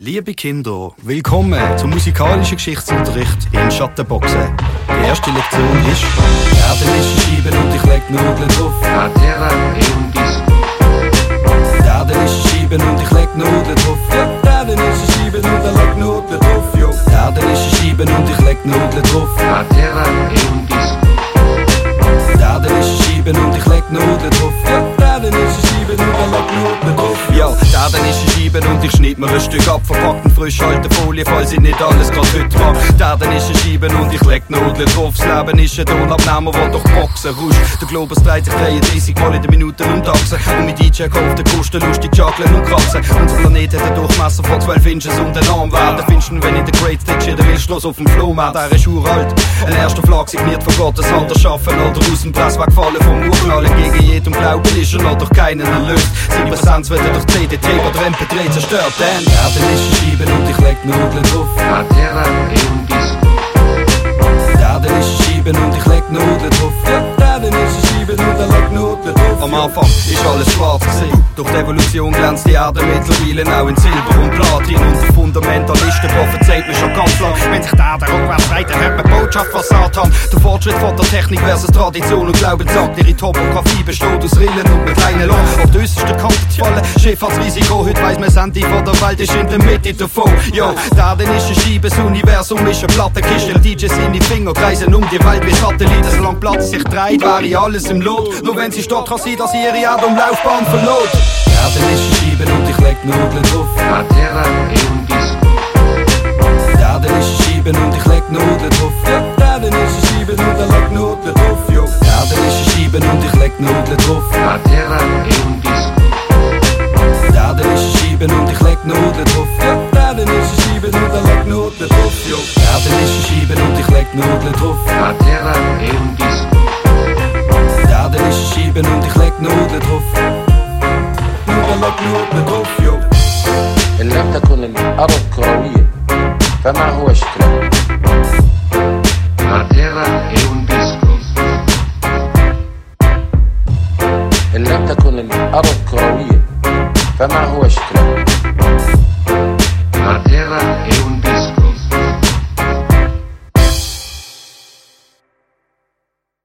Liebe Kinder, willkommen zum musikalischen Geschichtsunterricht in Schattenboxen. Die erste Lektion ist Erde ist eine Scheibe und ich leg Nudeln drauf. La terra è un disco. Die Erde ist eine Scheibe und ich leg Nudeln drauf. Ja, die Erde ist eine Scheibe und ich leg Nudeln drauf. Jo. Die Erde ist eine Scheibe und ich leg Nudeln drauf. La terra è un disco. Die Erde ist eine Scheibe und ich leg Nudeln drauf. Ja, die Erde ist eine Scheibe und ich leg Nudeln drauf. Ja, die Erde ist eine Scheibe und ich schneid mir ein Stück ab, verpackt in frisch alte Folie, falls ich nicht alles grad heute mag. Die Erde ist eine Scheibe und ich leg Nudeln drauf. Das Leben ist ein Tonabnehmer, der durch Boxen ruscht. Der Globus dreht sich 33 Mal in den Minuten und Achsen. Und mit DJ kauft der Kosten lustig juggeln und kratzen. Unser Planet hat einen Durchmesser von 12 Inches und einen Arm werden. Findest du, wenn in der Great Stage in der Wildschloss auf dem Flohmarkt, der ist uralt. Ein erster Flag signiert von Gottes Hand erschaffen oder aus dem Press weggefallen vom Urknallen. Gegen jedem Glauben ist er noch durch keinen erlöst. Seine Präsenz wird durch CDT oder MP3 zerstört. Denn die Erde ist eine Scheibe und ich leg Nudeln drauf. La terra è un disco. Die Erde ist eine Scheibe und ich leg Nudeln drauf. Ja, die Erde ist eine Scheibe und ich leg Nudeln drauf. Am Anfang ist alles schwarz gewesen. Durch die Evolution glänzt die Erde mittlerweile auch in Silber und Platin. Und der Fundamentalisten prophezeit mir schon ganz lang. Wenn sich die Erde rückwärts dreht, dann hört man Botschaft von Satan. Der Fortschritt von der Technik versus Tradition und Glauben sagt, ihre Topografie besteht aus Rillen und mit kleinen Loch. Auf die äußerste Kante zu fallen, Schifffahrtsrisiko. Heute weiss man, das Ende von der Welt ist in der Mitte davon. Jo, die Erde ist eine Scheibe, das Universum ist eine Plattenkiste. Dem DJ seine Finger kreisen um die Welt wie Satelliten. Solange Platz sich dreht, wäre alles im Lot. Nur wenn sie stoppt, kann sie, dass ihre Erdumlaufbahn verlot. Die Erde ist eine Scheibe und ich leg Nudeln drauf. La terra è un disco. Die Erde ist eine Scheibe und ich leg Nudeln drauf. Ja, die Erde ist eine Scheibe und ich leg Nudeln drauf. Jo. Die Erde ist eine Scheibe und ich leg Nudeln drauf. La terra è un disco. Die Erde ist eine Scheibe und ich leg Nudeln drauf. Ja, die Erde ist eine Scheibe und ich leg Nudeln drauf. Jo. Die Erde ist eine Scheibe und ich leg Nudeln drauf. La terra è un disco. Die Erde ist eine Scheibe und ich leg Nudeln drauf. Nudeln leg Nudeln drauf, jo. إن لم تكن الأرض كروية فما هو شكلها؟ La terra è un disco. إن لم تكن الأرض كروية فما هو شكلها؟